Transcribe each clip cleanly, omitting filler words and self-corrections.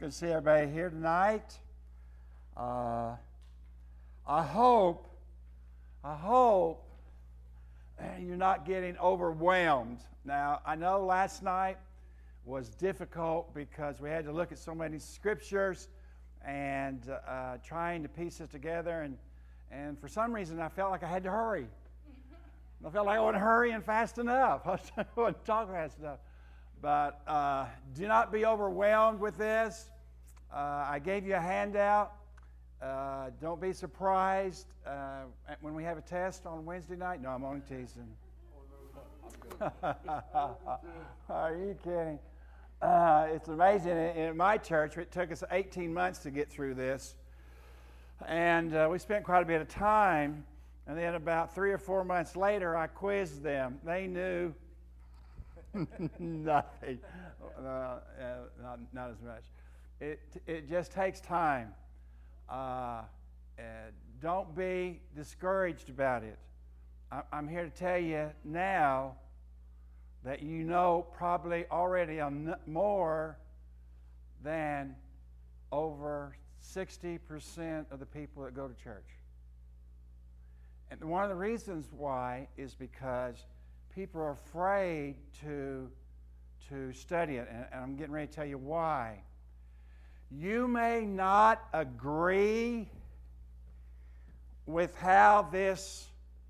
Good to see everybody here tonight. I hope you're not getting overwhelmed. Now, I know last night was difficult because we had to look at so many scriptures and trying to piece it together. And for some reason, I felt like I had to hurry. I felt like I wasn't hurrying fast enough. I wasn't talking fast enough. But do not be overwhelmed with this. I gave you a handout. Don't be surprised when we have a test on Wednesday night. No, I'm only teasing. Are you kidding? It's amazing. In my church, it took us 18 months to get through this. And we spent quite a bit of time. And then about 3 or 4 months later, I quizzed them. They knew nothing. Not as much. It just takes time. Don't be discouraged about it. I'm here to tell you now that you know probably already more than over 60% of the people that go to church. And one of the reasons why is because people are afraid to study it. And I'm getting ready to tell you why. You may not agree with how this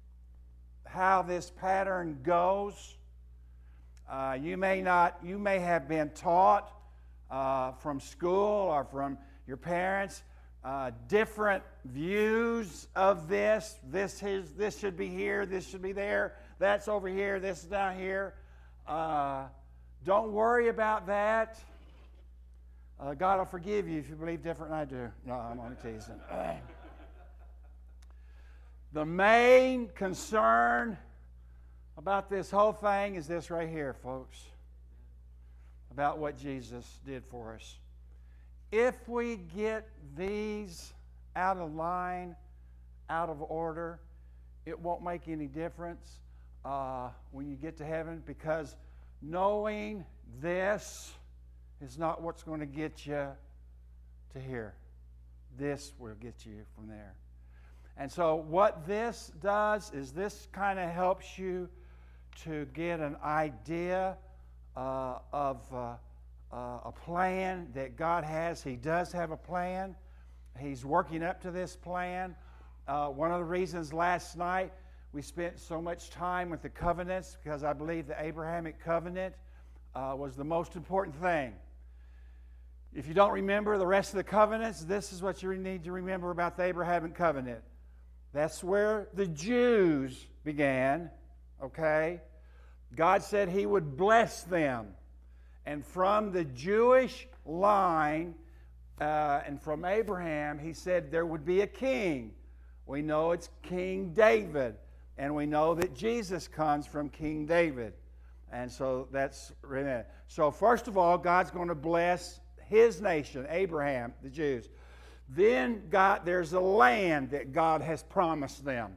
pattern goes. You may have been taught from school or from your parents different views of this. This should be here, this should be there, that's over here, this is down here. Don't worry about that. God will forgive you if you believe different than I do. No, I'm only teasing. The main concern about this whole thing is this right here, folks, about what Jesus did for us. If we get these out of line, out of order, it won't make any difference when you get to heaven, because knowing this is not what's going to get you to here. This will get you from there. And so what this does is this kind of helps you to get an idea of a plan that God has. He does have a plan. He's working up to this plan. One of the reasons last night we spent so much time with the covenants, because I believe the Abrahamic covenant was the most important thing. If you don't remember the rest of the covenants, this is what you need to remember about the Abrahamic covenant. That's where the Jews began, okay? God said He would bless them. And from the Jewish line, and from Abraham, He said there would be a king. We know it's King David. And we know that Jesus comes from King David. And so that's right. So first of all, God's going to bless His nation, Abraham, the Jews. Then there's a land that God has promised them.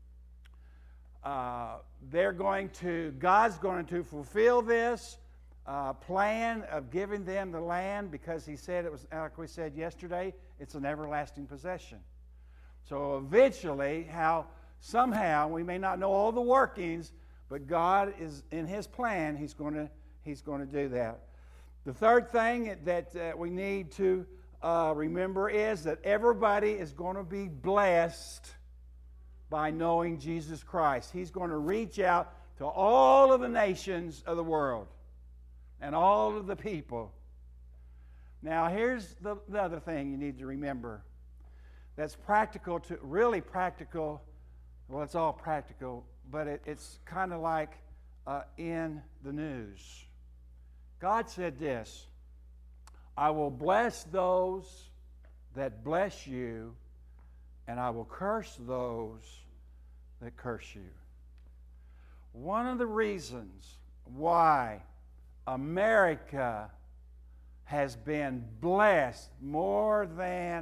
God's going to fulfill this plan of giving them the land, because He said it was, like we said yesterday, it's an everlasting possession. So eventually, somehow, we may not know all the workings, but God is in His plan. He's going to do that. The third thing that we need to remember is that everybody is going to be blessed by knowing Jesus Christ. He's going to reach out to all of the nations of the world and all of the people. Now, here's the other thing you need to remember that's really practical. Well, it's all practical, but it's kind of like in the news. God said this: I will bless those that bless you, and I will curse those that curse you. One of the reasons why America has been blessed more than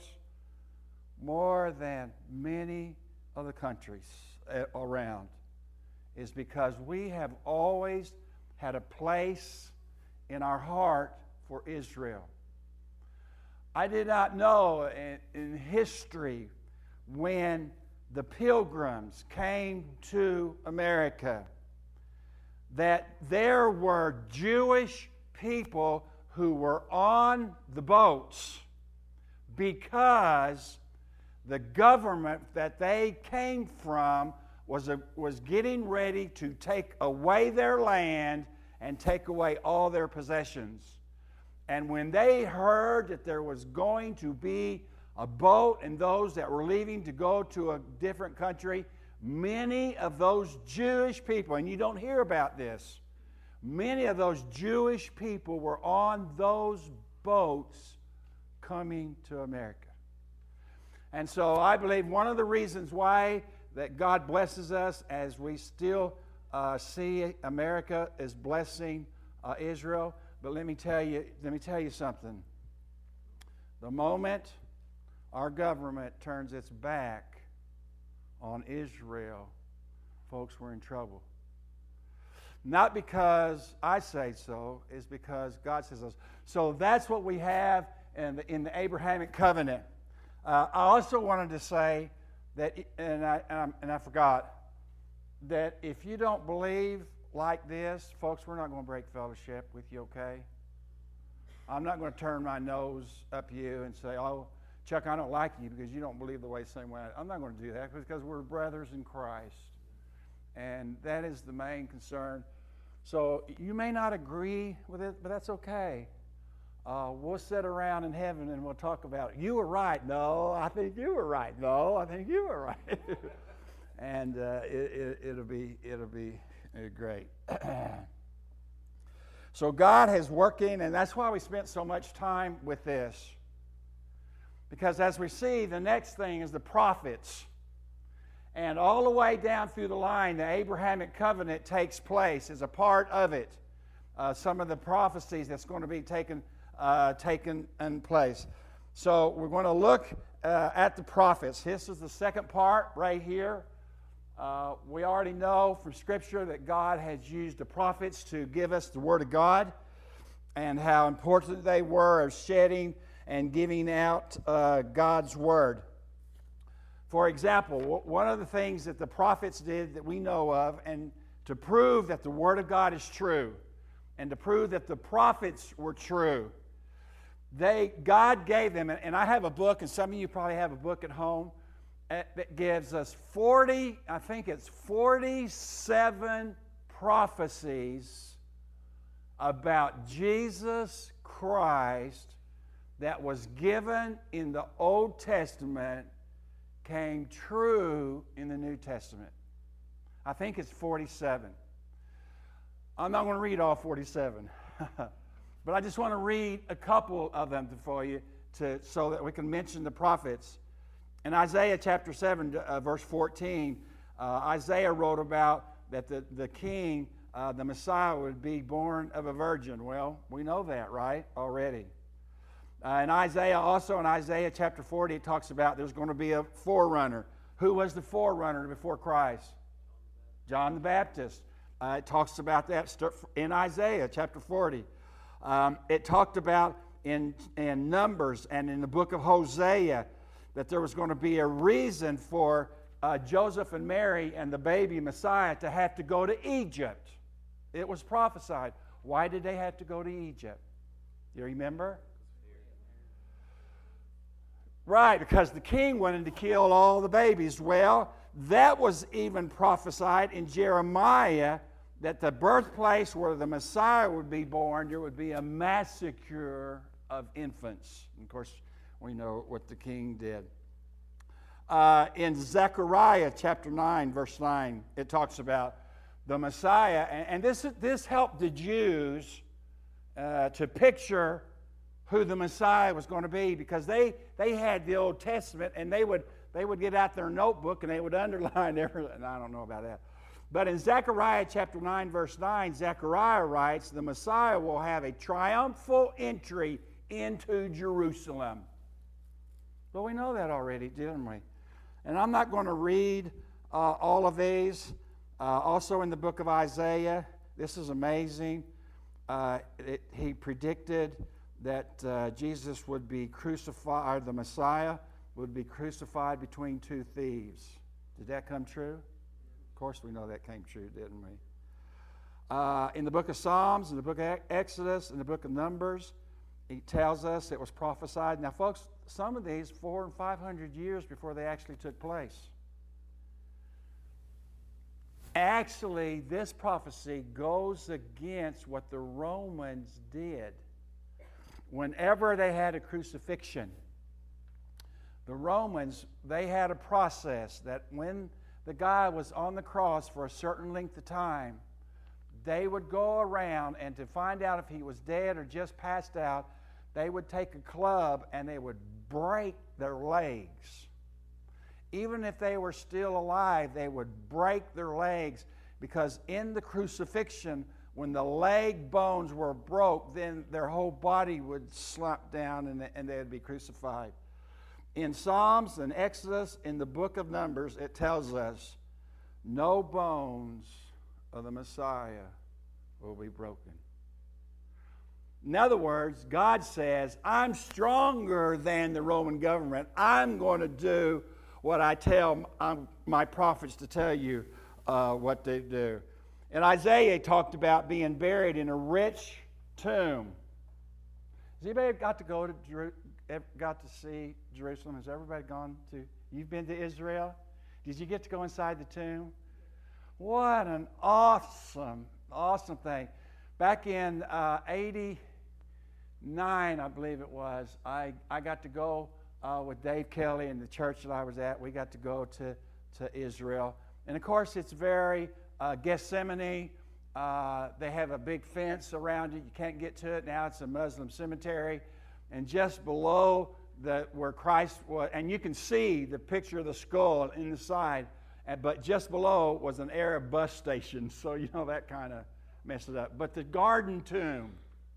many other countries around is because we have always had a place in our heart for Israel. I did not know in history when the Pilgrims came to America that there were Jewish people who were on the boats because the government that they came from was getting ready to take away their land and take away all their possessions. And when they heard that there was going to be a boat and those that were leaving to go to a different country, many of those Jewish people, and you don't hear about this, many of those Jewish people were on those boats coming to America. And so I believe one of the reasons why that God blesses us as we still see America as blessing Israel. But let me tell you something. The moment our government turns its back on Israel, folks, we're in trouble. Not because I say so, it's because God says so. So that's what we have in the Abrahamic covenant. I also wanted to say that, and I forgot, that if you don't believe like this, folks, we're not going to break fellowship with you, okay? I'm not going to turn my nose up you and say, oh, Chuck, I don't like you because you don't believe the same way. I'm not going to do that because we're brothers in Christ. And that is the main concern. So you may not agree with it, but that's okay. We'll sit around in heaven and we'll talk about, you were right. No, I think you were right. No, I think you were right. And it'll be great. So God is working, and that's why we spent so much time with this. Because as we see, the next thing is the prophets. And all the way down through the line, the Abrahamic covenant takes place as a part of it. Some of the prophecies that's going to be taken in place. So we're going to look at the prophets. This is the second part right here. We already know from Scripture that God has used the prophets to give us the Word of God and how important they were of shedding and giving out God's Word. For example, one of the things that the prophets did that we know of, and to prove that the Word of God is true, and to prove that the prophets were true, God gave them, and I have a book, and some of you probably have a book at home, that gives us 47 prophecies about Jesus Christ that was given in the Old Testament came true in the New Testament. I think it's 47. I'm not going to read all 47. But I just want to read a couple of them for you so that we can mention the prophets. In Isaiah chapter 7, verse 14, Isaiah wrote about that the king, the Messiah, would be born of a virgin. Well, we know that, right, already. In Isaiah chapter 40, it talks about there's going to be a forerunner. Who was the forerunner before Christ? John the Baptist. It talks about that in Isaiah chapter 40. It talked about in Numbers and in the book of Hosea that there was going to be a reason for Joseph and Mary and the baby Messiah to have to go to Egypt. It was prophesied. Why did they have to go to Egypt? You remember? Right, because the king wanted to kill all the babies. Well, that was even prophesied in Jeremiah, that the birthplace where the Messiah would be born, there would be a massacre of infants. And of course, we know what the king did. In Zechariah chapter 9, verse 9, it talks about the Messiah. And this helped the Jews to picture who the Messiah was going to be, because they had the Old Testament, and they would get out their notebook and they would underline everything. I don't know about that. But in Zechariah chapter 9, verse 9, Zechariah writes, the Messiah will have a triumphal entry into Jerusalem. Well, we know that already, didn't we? And I'm not going to read all of these. Also in the book of Isaiah, this is amazing. He predicted that Jesus would be crucified, the Messiah would be crucified between two thieves. Did that come true? Of course we know that came true, didn't we? In the book of Psalms, in the book of Exodus, in the book of Numbers, it tells us it was prophesied. Now, folks, some of these 400 and 500 years before they actually took place. Actually, this prophecy goes against what the Romans did. Whenever they had a crucifixion, the Romans, they had a process that when the guy was on the cross for a certain length of time, they would go around, and to find out if he was dead or just passed out, they would take a club and they would break their legs. Even if they were still alive, they would break their legs, because in the crucifixion, when the leg bones were broke, then their whole body would slump down and they would be crucified. In Psalms and Exodus, in the book of Numbers, it tells us no bones of the Messiah will be broken. In other words, God says, I'm stronger than the Roman government. I'm going to do what I tell my prophets to tell you what they do. And Isaiah talked about being buried in a rich tomb. Has anybody got to see Jerusalem? Has everybody gone to? You've been to Israel? Did you get to go inside the tomb? What an awesome thing! Back in '89, I believe it was, I got to go with Dave Kelly and the church that I was at. We got to go to Israel, and of course, it's very Gethsemane. They have a big fence around it. You can't get to it. Now it's a Muslim cemetery. And just below where Christ was, and you can see the picture of the skull in the side, but just below was an Arab bus station. So, that kind of messed it up. But the Garden Tomb,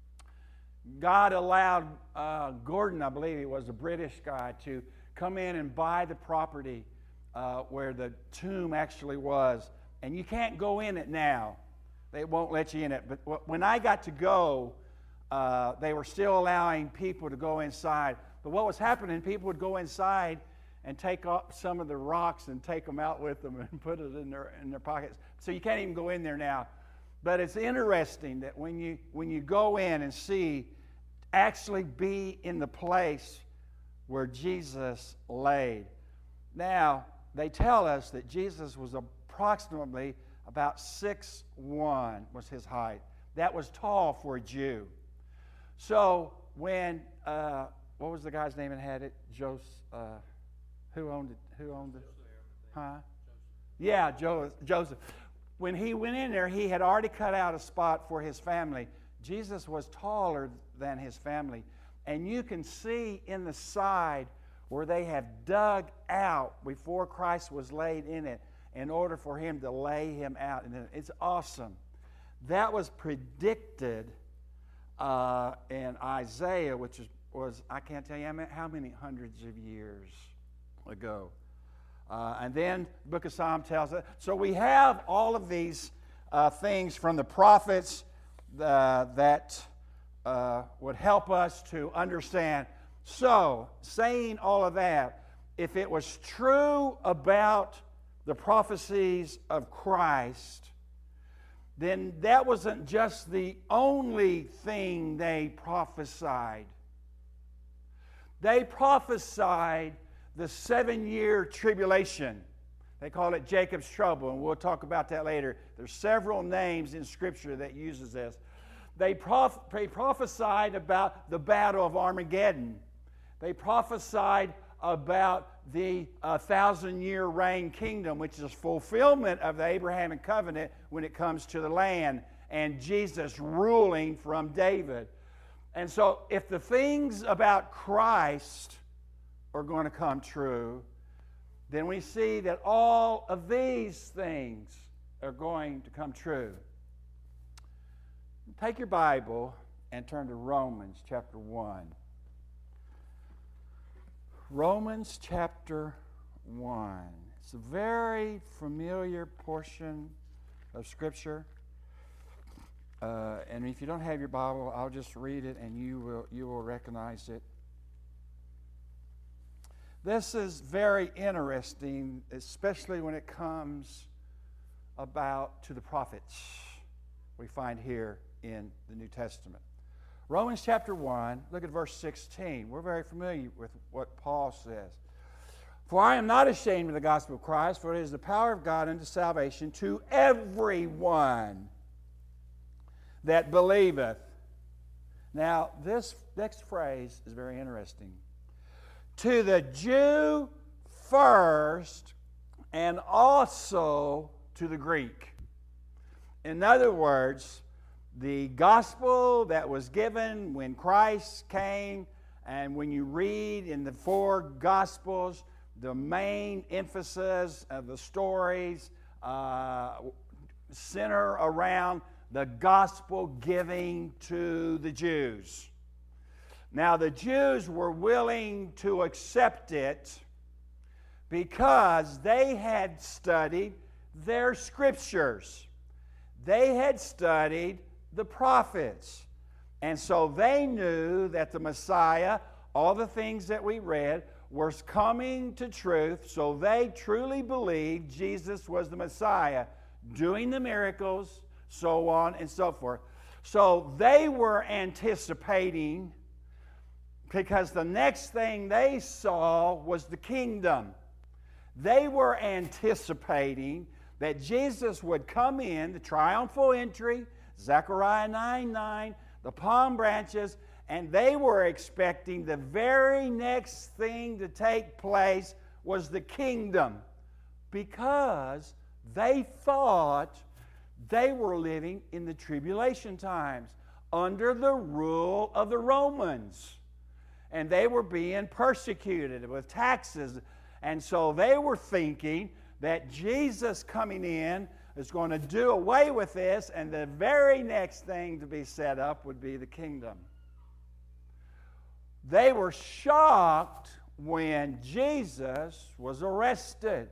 God allowed Gordon, I believe he was a British guy, to come in and buy the property where the tomb actually was. And you can't go in it now. They won't let you in it. But when I got to go, they were still allowing people to go inside. But what was happening, people would go inside and take up some of the rocks and take them out with them and put it in their pockets. So you can't even go in there now. But it's interesting that when you go in and actually be in the place where Jesus laid. Now, they tell us that Jesus was approximately about 6'1" was his height. That was tall for a Jew. So when, what was the guy's name that had it? Who owned it? Huh? Yeah, Joseph. When he went in there, he had already cut out a spot for his family. Jesus was taller than his family. And you can see in the side where they have dug out before Christ was laid in it in order for him to lay him out. And it's awesome. That was predicted in Isaiah, which was I can't tell you how many hundreds of years ago. And then the book of Psalm tells us. So we have all of these things from the prophets that would help us to understand. So, saying all of that, if it was true about the prophecies of Christ, then that wasn't just the only thing they prophesied. They prophesied the 7-year tribulation. They call it Jacob's trouble, and we'll talk about that later. There's several names in Scripture that uses this. They prophesied about the battle of Armageddon. They prophesied about the 1,000-year reign kingdom, which is fulfillment of the Abrahamic covenant when it comes to the land, and Jesus ruling from David. And so if the things about Christ are going to come true, then we see that all of these things are going to come true. Take your Bible and turn to Romans chapter 1. Romans chapter 1. It's a very familiar portion of Scripture. And if you don't have your Bible, I'll just read it and you will recognize it. This is very interesting, especially when it comes about to the prophets we find here in the New Testament. Romans chapter 1, look at verse 16. We're very familiar with what Paul says. For I am not ashamed of the gospel of Christ, for it is the power of God unto salvation to everyone that believeth. Now, this next phrase is very interesting. To the Jew first, and also to the Greek. In other words, the gospel that was given when Christ came, and when you read in the four gospels, the main emphasis of the stories center around the gospel giving to the Jews. Now, the Jews were willing to accept it because they had studied their scriptures. They had studied the prophets. And so they knew that the Messiah, all the things that we read, was coming to truth. So they truly believed Jesus was the Messiah, doing the miracles, so on and so forth. So they were anticipating, because the next thing they saw was the kingdom. They were anticipating that Jesus would come in, the triumphal entry, Zechariah 9:9, the palm branches, and they were expecting the very next thing to take place was the kingdom, because they thought they were living in the tribulation times under the rule of the Romans. And they were being persecuted with taxes. And so they were thinking that Jesus coming in is going to do away with this, and the very next thing to be set up would be the kingdom. They were shocked when Jesus was arrested.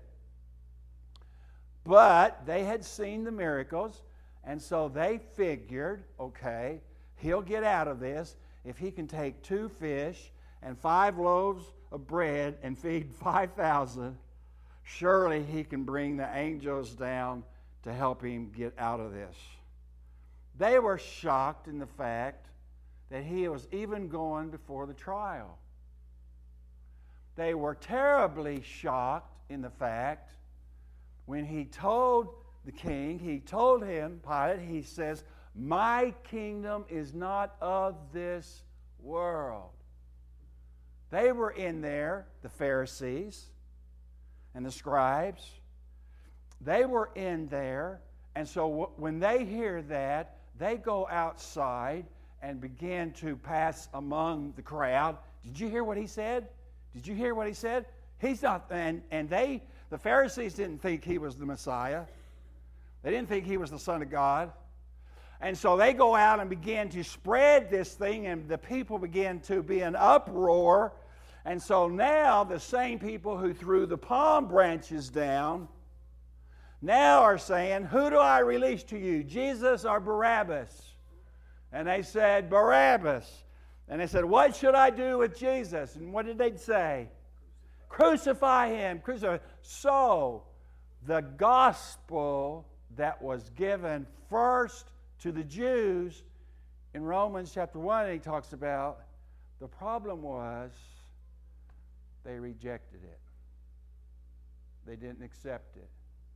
But they had seen the miracles, and so they figured, okay, he'll get out of this if he can take 2 fish and 5 loaves of bread and feed 5,000. Surely he can bring the angels down to help him get out of this. They were shocked in the fact that he was even going before the trial. They were terribly shocked in the fact when he told the king, he told him, Pilate, he says, my kingdom is not of this world. They were in there, the Pharisees and the scribes. They were in there, and so when they hear that, they go outside and begin to pass among the crowd. Did you hear what he said? Did you hear what he said? He's not, and the Pharisees didn't think he was the Messiah. They didn't think he was the Son of God. And so they go out and begin to spread this thing, and the people begin to be in uproar. And so now the same people who threw the palm branches down now are saying, who do I release to you, Jesus or Barabbas? And they said, Barabbas. And they said, what should I do with Jesus? And what did they say? Crucify him. Crucify. So the gospel that was given first to the Jews in Romans chapter 1, he talks about, the problem was they rejected it. They didn't accept it.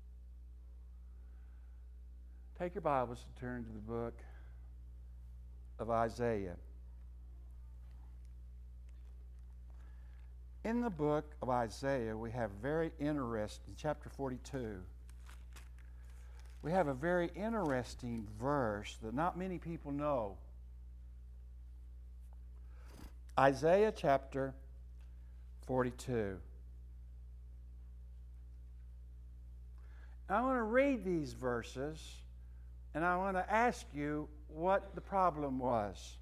Take your Bibles and turn to the book of Isaiah. In the book of Isaiah, we have very interesting, chapter 42, we have a very interesting verse that not many people know. Isaiah chapter 42. I want to read these verses, and I want to ask you what the problem was.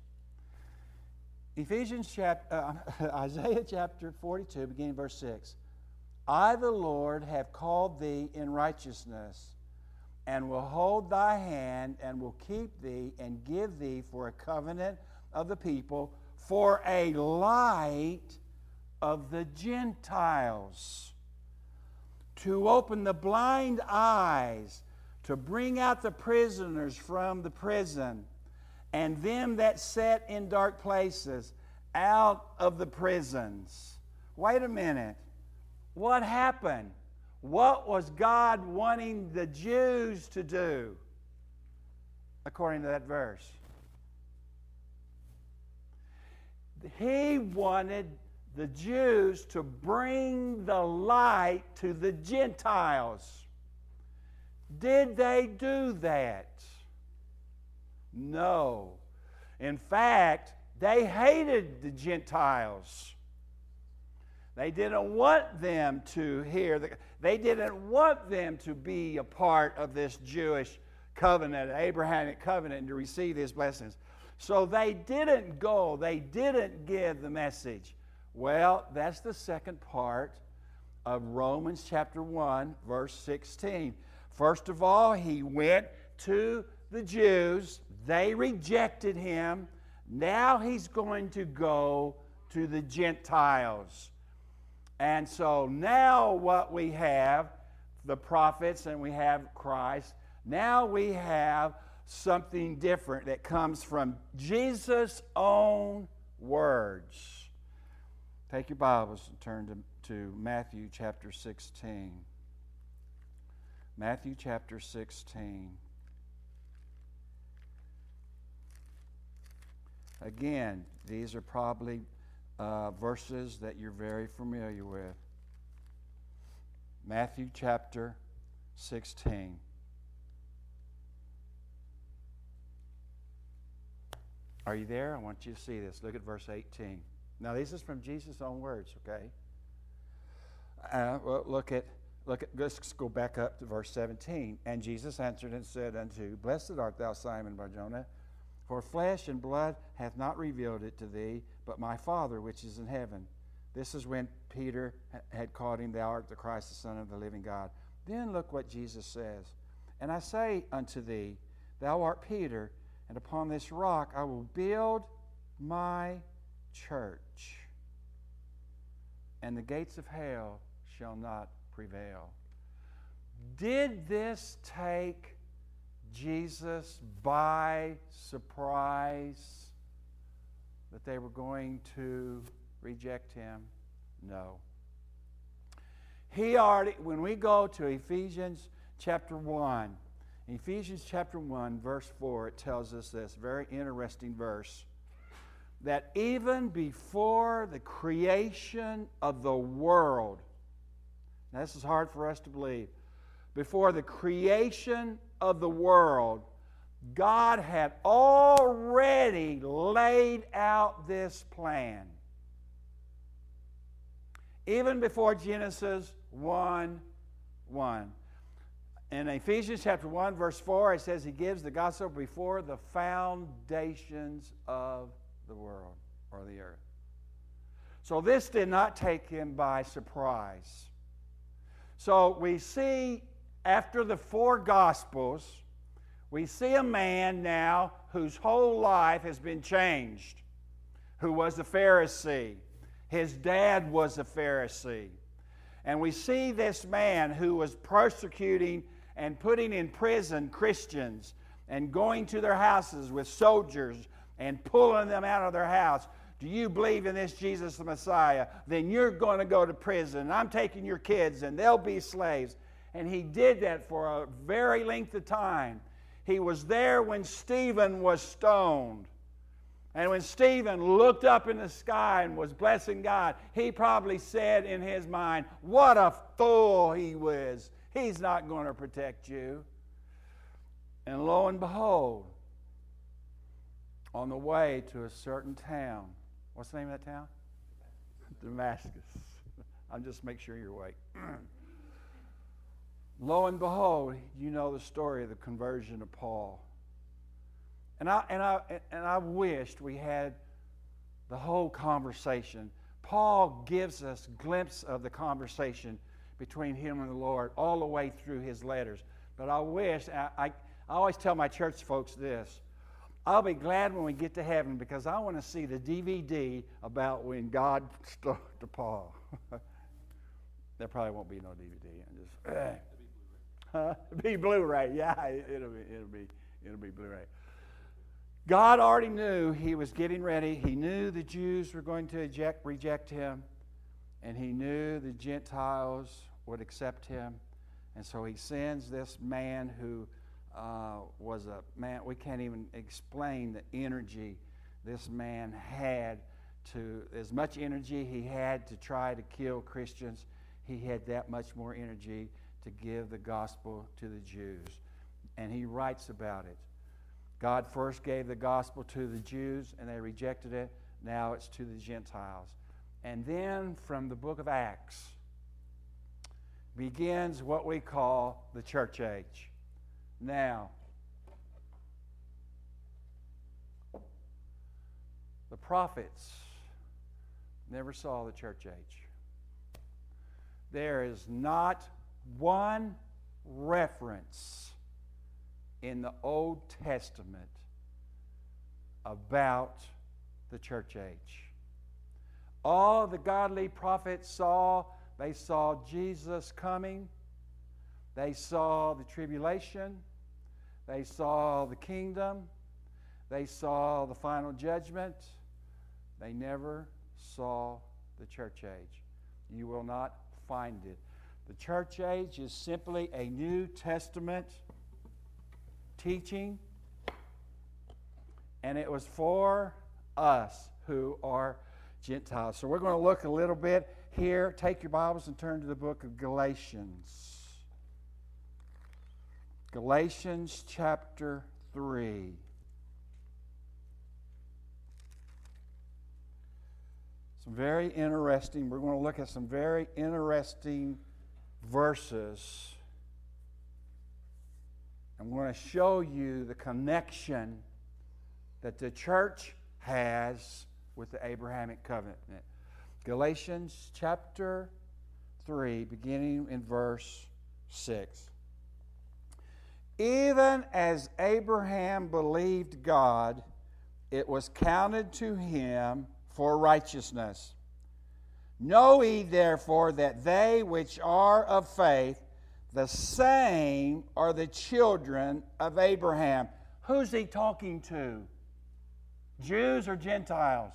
Isaiah chapter 42, beginning verse 6. I, the Lord, have called thee in righteousness. and will hold thy hand, and will keep thee, and give thee for a covenant of the people, for a light of the Gentiles, to open the blind eyes, to bring out the prisoners from the prison, and them that sat in dark places out of the prisons. Wait a minute. What happened? What was God wanting the Jews to do, according to that verse? He wanted the Jews to bring the light to the Gentiles. Did they do that? No. In fact, they hated the Gentiles. They didn't want them to hear. They didn't want them to be a part of this Jewish covenant, Abrahamic covenant, and to receive his blessings. So they didn't go. They didn't give the message. Well, that's the second part of Romans chapter 1, verse 16. First of all, he went to the Jews. They rejected him. Now he's going to go to the Gentiles. And so now what we have, the prophets, and we have Christ. Now we have something different that comes from Jesus' own words. Take your Bibles and turn to Matthew chapter 16. Matthew chapter 16. Again, these are probably verses that you're very familiar with. Matthew chapter 16. Are you there? I want you to see this. Look at verse 18. Now, this is from Jesus' own words, okay? Well, let's go back up to verse 17. And Jesus answered and said unto, Blessed art thou, Simon Bar-Jonah, for flesh and blood hath not revealed it to thee, but my Father which is in heaven. This is when Peter had called him, Thou art the Christ, the Son of the living God. Then look what Jesus says. And I say unto thee, Thou art Peter, and upon this rock I will build my church, and the gates of hell shall not prevail. Did this take Jesus by surprise that they were going to reject him? No. He already, when we go to Ephesians chapter 1, Ephesians chapter 1, verse 4, it tells us this very interesting verse, that even before the creation of the world, now this is hard for us to believe, before the creation of the world, God had already laid out this plan. Even before Genesis 1:1. In Ephesians chapter 1, verse 4, it says he gives the gospel before the foundations of the world or the earth. So this did not take him by surprise. So we see after the four Gospels, we see a man now whose whole life has been changed, who was a Pharisee. His dad was a Pharisee. And we see this man who was persecuting and putting in prison Christians and going to their houses with soldiers and pulling them out of their house. Do you believe in this Jesus the Messiah? Then you're going to go to prison. I'm taking your kids and they'll be slaves. And he did that for a very length of time. He was there when Stephen was stoned. And when Stephen looked up in the sky and was blessing God, he probably said in his mind, what a fool he was. He's not going to protect you. And lo and behold, on the way to a certain town. What's the name of that town? Damascus. I'll just make sure you're awake. Lo and behold, you know the story of the conversion of Paul. And I wished we had the whole conversation. Paul gives us a glimpse of the conversation between him and the Lord all the way through his letters. But I wish, I always tell my church folks this. I'll be glad when we get to heaven because I want to see the DVD about when God struck to Paul. There probably won't be no DVD. It'll be Blu-ray. Yeah, it'll be Blu-ray. God already knew he was getting ready. He knew the Jews were going to reject him, and he knew the Gentiles would accept him. And so he sends this man who was a man, we can't even explain the energy this man had to, as much energy he had to try to kill Christians, he had that much more energy to give the gospel to the Jews. And he writes about it. God first gave the gospel to the Jews and they rejected it. Now it's to the Gentiles. And then from the book of Acts begins what we call the church age. Now, the prophets never saw the church age. There is not one reference in the Old Testament about the church age. All the godly prophets saw, they saw Jesus coming. They saw the tribulation. They saw the kingdom. They saw the final judgment. They never saw the church age. You will not find it. The church age is simply a New Testament teaching, and it was for us who are Gentiles. So we're going to look a little bit here. Take your Bibles and turn to the book of Galatians. Galatians chapter 3. We're going to look at some very interesting verses. I'm going to show you the connection that the church has with the Abrahamic covenant. Galatians chapter 3, beginning in verse 6. Even as Abraham believed God, it was counted to him for righteousness. Know ye therefore that they which are of faith, the same are the children of Abraham. Who's he talking to? Jews or Gentiles?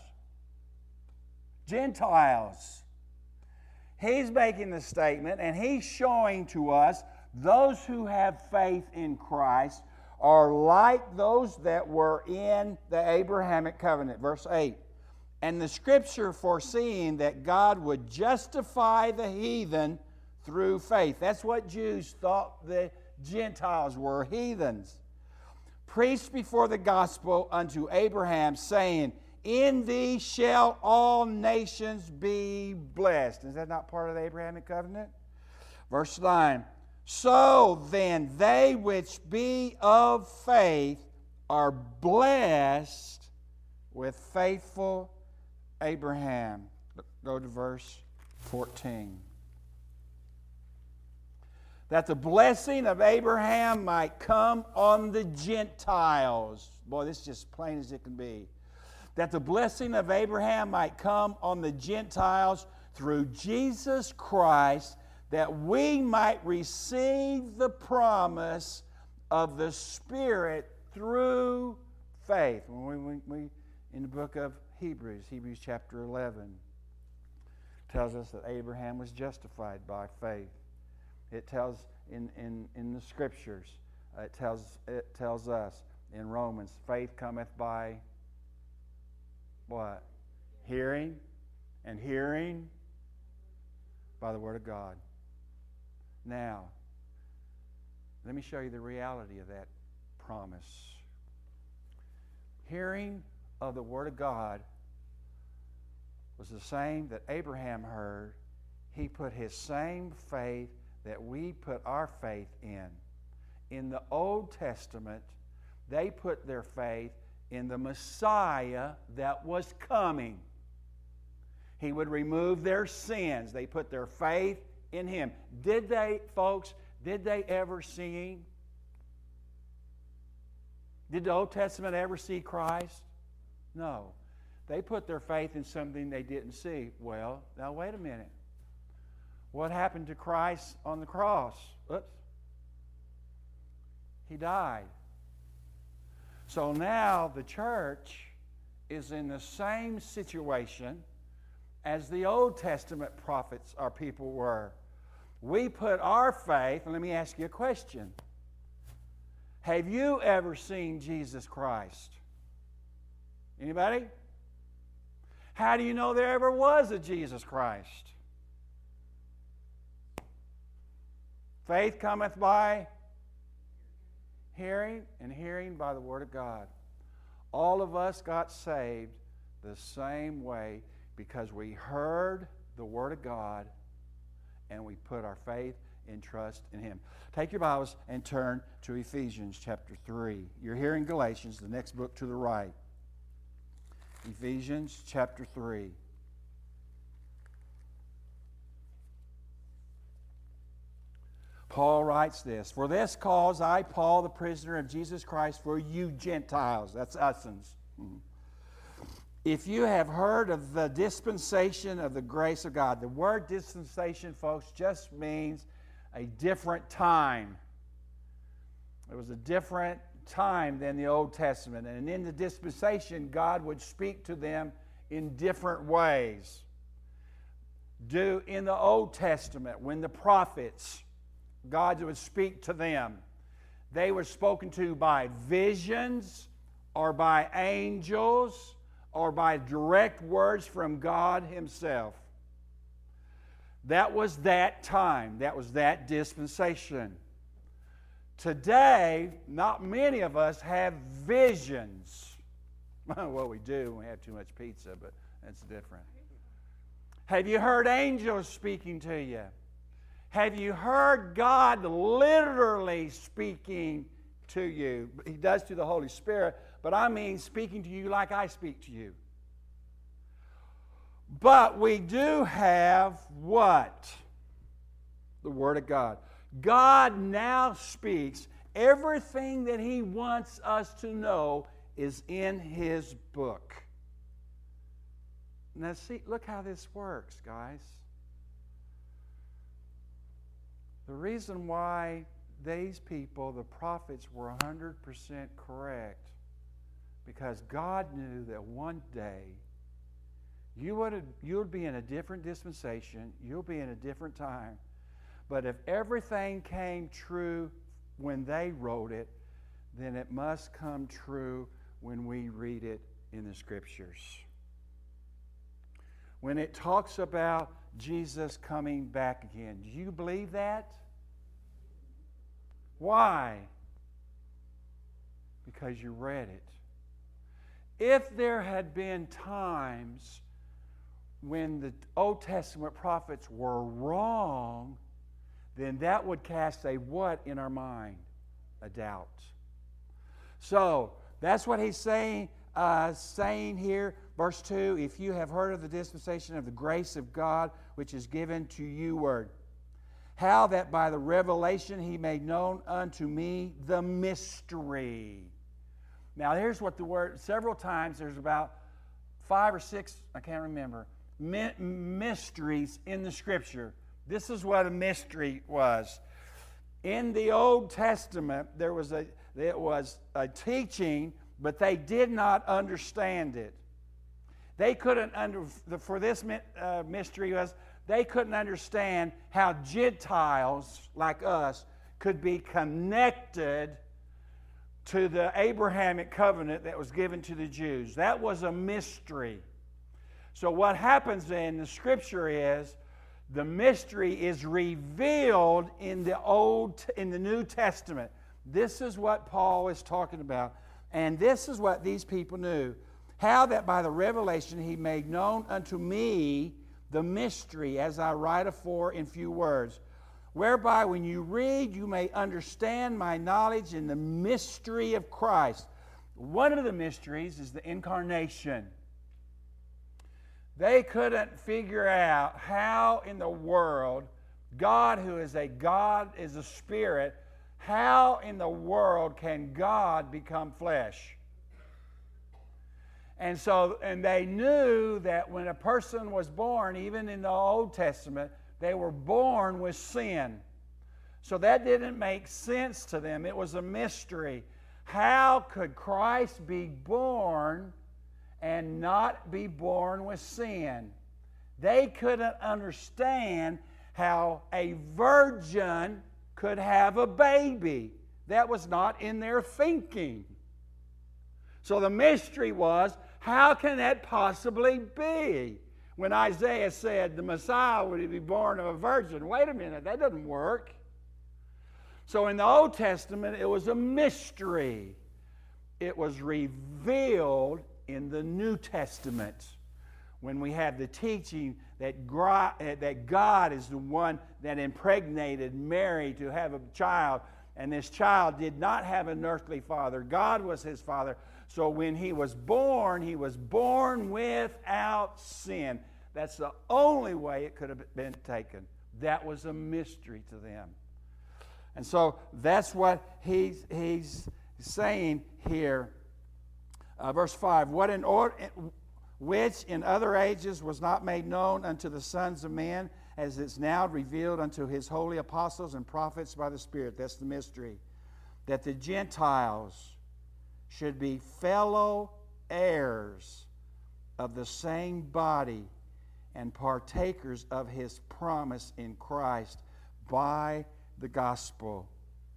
Gentiles. He's making the statement, and he's showing to us those who have faith in Christ are like those that were in the Abrahamic covenant. Verse 8. And the Scripture foreseeing that God would justify the heathen through faith. That's what Jews thought the Gentiles were, heathens. Preached before the gospel unto Abraham, saying, in thee shall all nations be blessed. Is that not part of the Abrahamic covenant? Verse 9. So then they which be of faith are blessed with faithful Abraham. Go to verse 14. That the blessing of Abraham might come on the Gentiles. Boy, this is just plain as it can be. That the blessing of Abraham might come on the Gentiles through Jesus Christ, that we might receive the promise of the Spirit through faith. When we in the book of Hebrews chapter 11, tells us that Abraham was justified by faith. It tells in the Scriptures, it tells us in Romans, faith cometh by what? Hearing, and hearing by the Word of God. Now, let me show you the reality of that promise. Hearing of the Word of God was the same that Abraham heard. He put his same faith that we put our faith in. In the Old Testament, they put their faith in the Messiah that was coming. He would remove their sins. They put their faith in Him. Did they, folks, did they ever see Him? Did the Old Testament ever see Christ? No. They put their faith in something they didn't see. Well, now wait a minute. What happened to Christ on the cross? Oops. He died. So now the church is in the same situation as the Old Testament prophets or people were. We put our faith, and let me ask you a question. Have you ever seen Jesus Christ? Anybody? How do you know there ever was a Jesus Christ? Faith cometh by hearing, and hearing by the Word of God. All of us got saved the same way because we heard the Word of God and we put our faith and trust in Him. Take your Bibles and turn to Ephesians chapter 3. You're here in Galatians, the next book to the right. Ephesians chapter 3. Paul writes this, "For this cause I, Paul, the prisoner of Jesus Christ, for you Gentiles," that's us'uns, "if you have heard of the dispensation of the grace of God." The word dispensation, folks, just means a different time. It was a different time than the Old Testament. And in the dispensation, God would speak to them in different ways. In the Old Testament, when the prophets, God would speak to them, they were spoken to by visions or by angels or by direct words from God Himself. That was that time. That was that dispensation. Today, not many of us have visions. Well, we do when we have too much pizza, but that's different. Have you heard angels speaking to you? Have you heard God literally speaking to you? He does through the Holy Spirit, but I mean speaking to you like I speak to you. But we do have what? The Word of God. God now speaks. Everything that He wants us to know is in His book. Now see, look how this works, guys. The reason why these people, the prophets, were 100% correct, because God knew that one day you would be in a different dispensation, you'll be in a different time. But if everything came true when they wrote it, then it must come true when we read it in the Scriptures. When it talks about Jesus coming back again, do you believe that? Why? Because you read it. If there had been times when the Old Testament prophets were wrong, then that would cast a what in our mind? A doubt. So, that's what he's saying here. Verse 2, "If you have heard of the dispensation of the grace of God, which is given to you word, how that by the revelation He made known unto me the mystery." Now, here's what the word, several times, there's about 5 or 6, I can't remember, mysteries in the Scripture. This is what a mystery was. In the Old Testament, it was a teaching, but they did not understand it. They couldn't for this mystery was they couldn't understand how Gentiles like us could be connected to the Abrahamic covenant that was given to the Jews. That was a mystery. So what happens in the Scripture is the mystery is revealed in the New Testament. This is what Paul is talking about. And this is what these people knew. How that by the revelation He made known unto me the mystery, as I write afore in few words, whereby when you read you may understand my knowledge in the mystery of Christ. One of the mysteries is the incarnation. They couldn't figure out how in the world God, who is a God, is a spirit, How in the world can God become flesh? And they knew that when a person was born, even in the Old Testament, they were born with sin. So that didn't make sense to them. It was a mystery. How could Christ be born and not be born with sin? They couldn't understand how a virgin could have a baby. That was not in their thinking. So the mystery was, how can that possibly be? When Isaiah said the Messiah would be born of a virgin, wait a minute, that doesn't work. So in the Old Testament, it was a mystery. It was revealed in the New Testament when we have the teaching that God is the one that impregnated Mary to have a child, and this child did not have an earthly father. God was his father. So when he was born without sin. That's the only way it could have been taken. That was a mystery to them. And so that's what he's saying here. Verse 5, which in other ages was not made known unto the sons of men, as it's now revealed unto his holy apostles and prophets by the Spirit. That's the mystery. That the Gentiles should be fellow heirs of the same body and partakers of his promise in Christ by the gospel,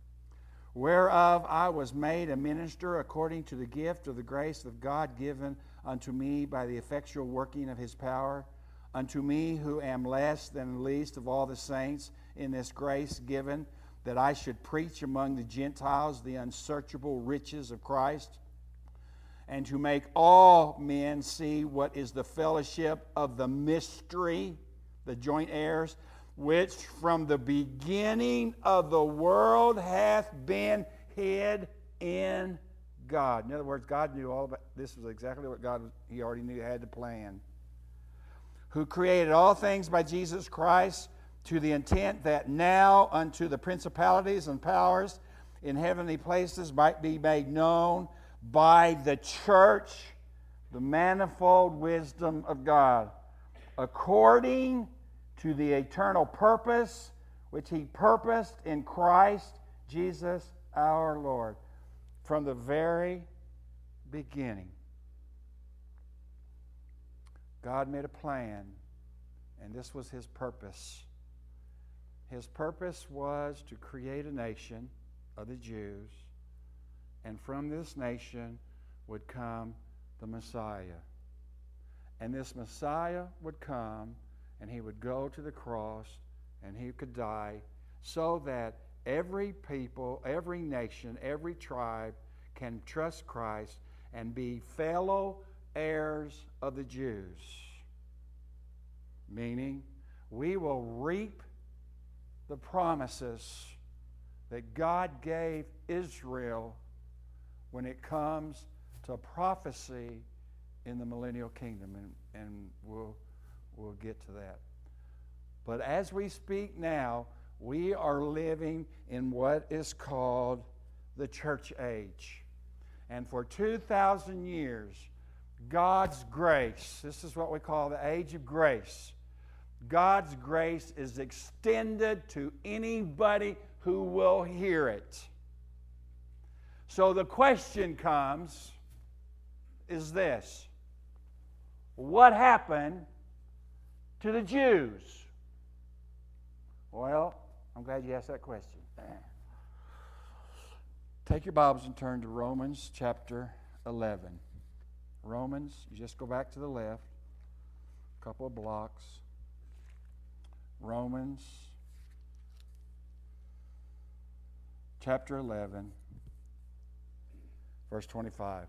whereof I was made a minister according to the gift of the grace of God given unto me by the effectual working of his power, unto me who am less than the least of all the saints in this grace given, that I should preach among the Gentiles the unsearchable riches of Christ, and to make all men see what is the fellowship of the mystery, the joint heirs, which from the beginning of the world hath been hid in God. In other words, God knew all about this. Was exactly what he already knew, had to plan. Who created all things by Jesus Christ, to the intent that now unto the principalities and powers in heavenly places might be made known by the church the manifold wisdom of God, according to the eternal purpose which he purposed in Christ Jesus our Lord. From the very beginning, God made a plan, and this was his purpose. His purpose was to create a nation of the Jews, and from this nation would come the Messiah. And this Messiah would come, and he would go to the cross, and he could die, so that every people, every nation, every tribe can trust Christ and be fellow heirs of the Jews. Meaning, we will reap the promises that God gave Israel when it comes to prophecy in the millennial kingdom, and we'll get to that. But as we speak now, we are living in what is called the church age. And for 2,000 years, God's grace, this is what we call the age of grace, God's grace is extended to anybody who will hear it. So the question comes, is this: what happened to the Jews? Well, I'm glad you asked that question. Take your Bibles and turn to Romans chapter 11. Romans, you just go back to the left, a couple of blocks. Romans chapter 11, verse 25.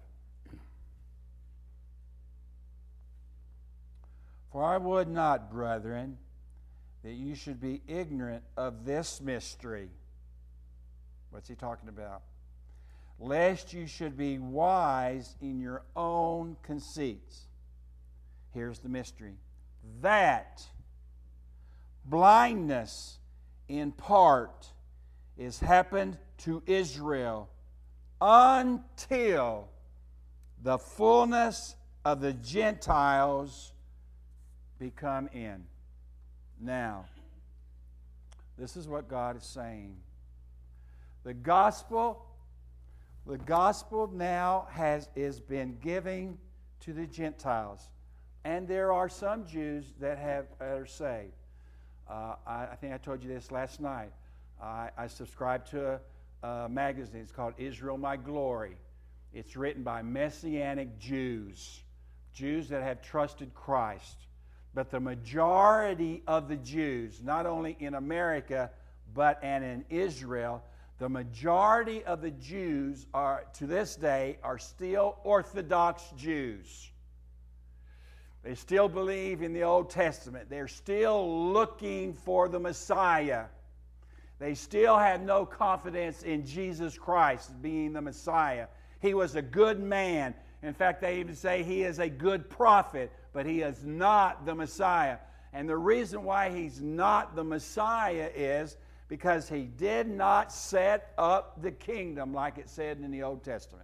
For I would not, brethren, that you should be ignorant of this mystery. What's he talking about? Lest you should be wise in your own conceits. Here's the mystery. That blindness in part is happened to Israel until the fullness of the Gentiles become in. Now, this is what God is saying. The gospel now is been given to the Gentiles. And there are some Jews that are saved. I think I told you this last night. I subscribe to a magazine. It's called Israel My Glory. It's written by Messianic Jews that have trusted Christ. But the majority of the Jews, not only in America, and in Israel, the majority of the Jews to this day are still Orthodox Jews. They still believe in the Old Testament. They're still looking for the Messiah. They still have no confidence in Jesus Christ being the Messiah. He was a good man. In fact, they even say he is a good prophet, but he is not the Messiah. And the reason why he's not the Messiah is because he did not set up the kingdom like it said in the Old Testament.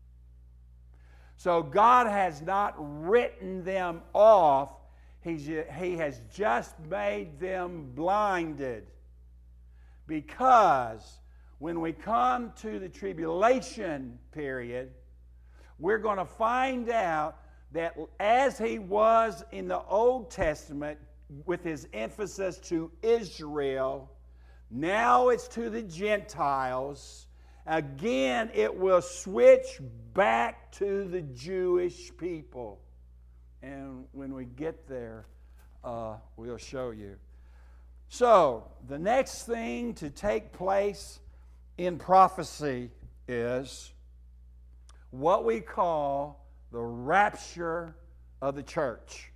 So God has not written them off. He has just made them blinded. Because when we come to the tribulation period, we're going to find out that as he was in the Old Testament with his emphasis to Israel, now it's to the Gentiles. Again, it will switch back to the Jewish people. And when we get there, we'll show you. So, the next thing to take place in prophecy is what we call the rapture of the church.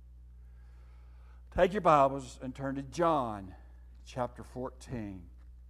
Take your Bibles and turn to John chapter 14.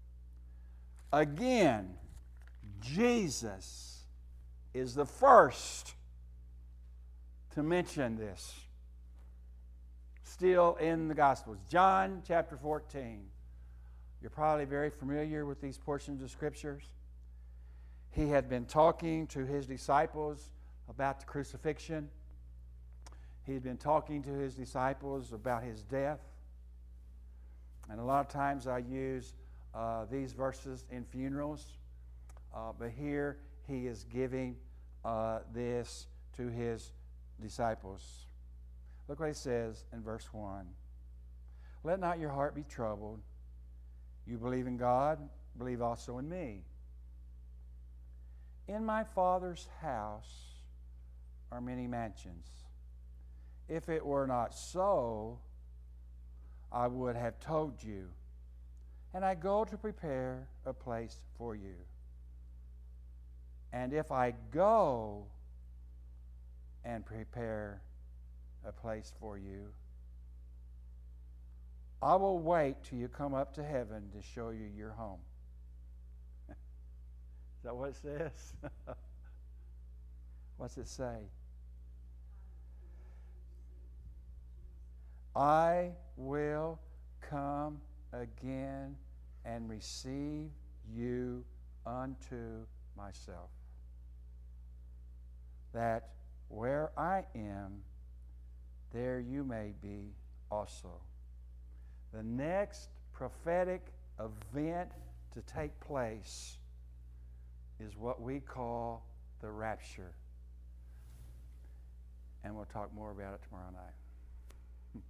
Again, Jesus is the first to mention this. Still in the Gospels. John chapter 14. You're probably very familiar with these portions of Scriptures. He had been talking to his disciples about the crucifixion. He had been talking to his disciples about his death. And a lot of times I use these verses in funerals. But here he is giving this to his disciples. Look what he says in verse 1. Let not your heart be troubled. You believe in God, believe also in me. In my Father's house are many mansions. If it were not so, I would have told you. And I go to prepare a place for you. And if I go and prepare a place for you, I will wait till you come up to heaven to show you your home. Is that what it says? What's it say? I will come again and receive you unto myself, that where I am, there you may be also. The next prophetic event to take place is what we call the rapture. And we'll talk more about it tomorrow night.